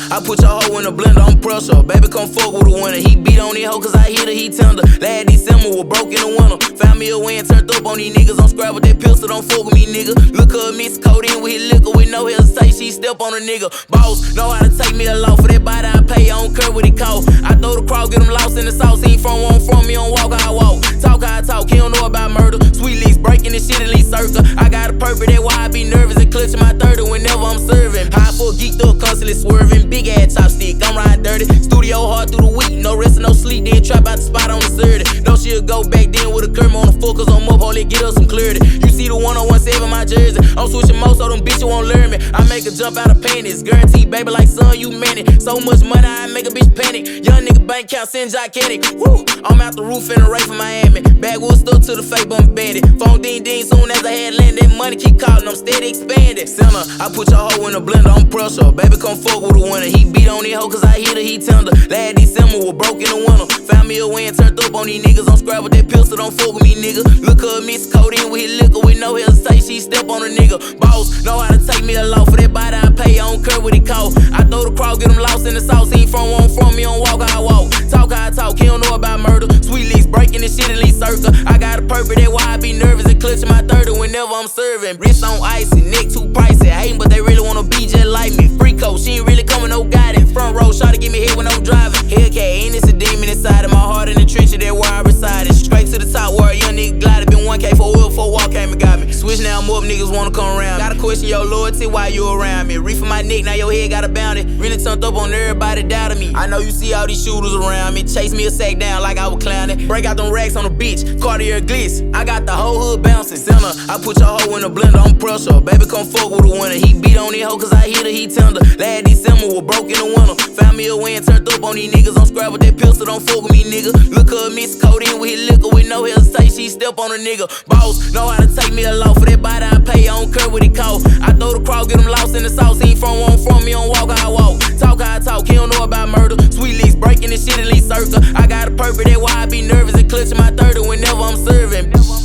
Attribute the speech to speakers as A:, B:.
A: I put your hoe in a blender, I'm pressure. Baby, come fuck with a winner. He beat on this hoe cause I hit her, he tender. Last December was broke in the winter. Found me a way and turned up on these niggas. I'm scrap with that pistol, don't fuck with me, nigga. Look her mix codeine with his liquor with no hesitation. She step on a nigga. Boss, know how to take me a low. For that body I pay, I don't care what it cost. I throw the crowd, get him lost in the sauce. He ain't from where I'm from, he don't walk how I walk. Talk how I talk, he don't know about murder. Sweet leaks breaking this shit at least circle. I got a purpose, that's why I be nervous and clutching my 30 whenever I'm serving. High for a geeked up, constantly swerving. Big ass chopstick, I'm riding dirty. Studio hard through the week, no rest and no sleep. Then trap out the spot on the 30. No, she'll go back then with a curve on the full, cause I'm up, holy, get us some clarity. You see the 1017 my jersey. I'm switching most, so them bitches won't learn me. I make a jump out of panties. Guaranteed, baby, like son, you man it. So much money, I make a bitch panic. Young nigga bank count, send gigantic. Woo! I'm out the roof in the race from Miami. Backwoods stuck to the fake, but I'm bandit. Phone ding ding, soon as I had landed. Money keep calling, I'm steady expanding. Sinner, I put your hoe in a blender, I'm pressure. Baby, come fuck with a winner. He beat on this hoe cause I hit her, he tender. Last December was broke in the winter. Found me a way and turned up on these niggas. I'm scrap with that pistol, don't fuck with me, nigga. Look her mix codeine with his liquor with no hesitation. She step on a nigga. Boss, know how to take me a low. For that body I pay, I don't care what it cost. I throw the crowd, get him lost in the sauce. He ain't from where I'm from, he don't walk how I walk. Talk how I talk, he don't know about murder. Sweet leaks breaking this shit at least circle. I got a purpose, that's why I be nervous and clutching my 30 whenever I'm serving. Wrist on icy, neck too pricey. Hating, but they really wanna be just like me. Free coach, she ain't really coming, no guidance. Front row, shot to get me hit when I'm driving. Hellcat, ain't this a demon inside of my heart in the trenches, that where I resided. Straight to the top where a young nigga glided. Been 1K for a wheel, for a walk came and got me. Switch now, I'm up, niggas wanna come around. Gotta question your loyalty while you around me. Reef for my neck, now your head got a bounty. Really turned up on everybody doubting me. I know you see all these shooters around me. Chase me a sack down like I was clowning. Break out them racks on the beach, Cartier glitz. I got the whole hood bouncing. Sinner, I put your hoe in a blender, I'm pressure. Baby, come fuck with a winner. He beat on this hoe cause I hit her, he tender. Last December was broke in the winter. Found me a way and turned up on these niggas. I'm scrap with that pistol, don't fuck with me, nigga. Look her mix codeine with his liquor with no hesitation. She step on a nigga. Boss, know how to take me a low. For that body I pay, I don't care what it cost. I throw the crowd, get him lost in the sauce. He ain't from where I'm from, he don't walk how I walk. Talk how I talk, he don't know about murder. Sweet leaks breaking this shit at least circle. I got a purpose, that's why I be nervous and clutching my 30 whenever I'm serving.